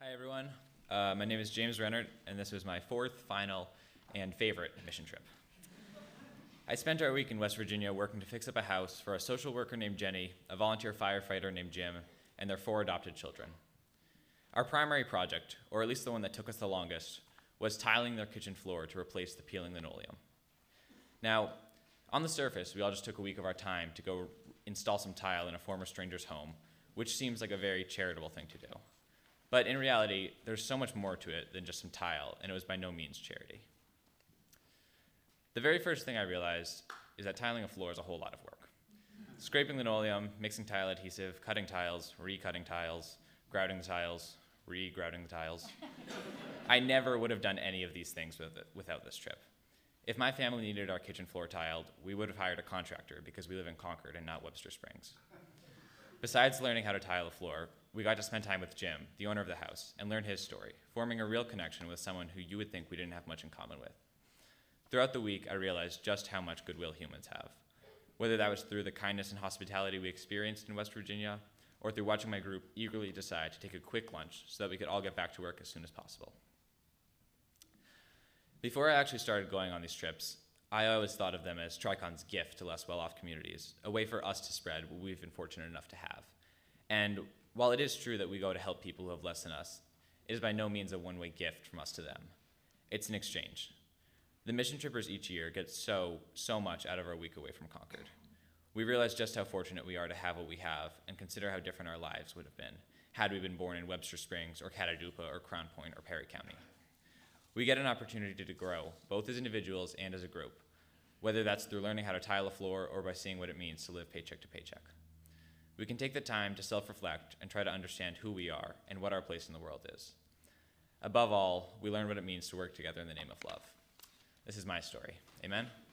Hi, everyone. My name is James Rennert, and this was my fourth, final, and favorite mission trip. I spent our week in West Virginia working to fix up a house for a social worker named Jenny, a volunteer firefighter named Jim, and their 4 adopted children. Our primary project, or at least the one that took us the longest, was tiling their kitchen floor to replace the peeling linoleum. Now, on the surface, we all just took a week of our time to go install some tile in a former stranger's home, which seems like a very charitable thing to do. But in reality, there's so much more to it than just some tile, and it was by no means charity. The very first thing I realized is that tiling a floor is a whole lot of work. Scraping linoleum, mixing tile adhesive, cutting tiles, recutting tiles, grouting the tiles, re-grouting the tiles. I never would have done any of these things without this trip. If my family needed our kitchen floor tiled, we would have hired a contractor because we live in Concord and not Webster Springs. Besides learning how to tile a floor, we got to spend time with Jim, the owner of the house, and learn his story, forming a real connection with someone who you would think we didn't have much in common with. Throughout the week, I realized just how much goodwill humans have, whether that was through the kindness and hospitality we experienced in West Virginia, or through watching my group eagerly decide to take a quick lunch so that we could all get back to work as soon as possible. Before I actually started going on these trips, I always thought of them as Tricon's gift to less well-off communities, a way for us to spread what we've been fortunate enough to have. And while it is true that we go to help people who have less than us, it is by no means a one-way gift from us to them. It's an exchange. The mission trippers each year get so much out of our week away from Concord. We realize just how fortunate we are to have what we have and consider how different our lives would have been had we been born in Webster Springs or Catadupa or Crown Point or Perry County. We get an opportunity to grow, both as individuals and as a group, whether that's through learning how to tile a floor or by seeing what it means to live paycheck to paycheck. We can take the time to self-reflect and try to understand who we are and what our place in the world is. Above all, we learn what it means to work together in the name of love. This is my story. Amen?